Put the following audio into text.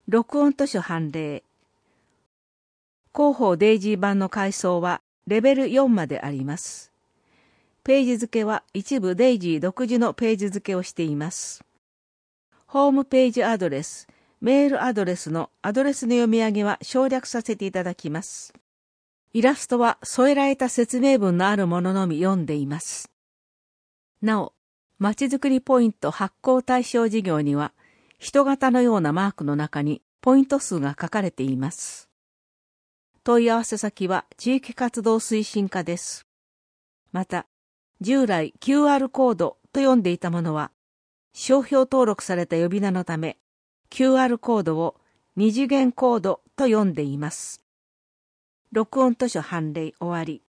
録音図書判例。広報デイジー版の階層はレベル4まであります。ページ付けは一部デイジー独自のページ付けをしています。ホームページアドレス、メールアドレスのアドレスの読み上げは省略させていただきます。イラストは添えられた説明文のあるもののみ読んでいます。なお、まちづくりポイント発行対象事業には、人型のようなマークの中にポイント数が書かれています。問い合わせ先は地域活動推進課です。また、従来 QR コードと読んでいたものは、商標登録された呼び名のため、QR コードを二次元コードと読んでいます。録音図書判例終わり。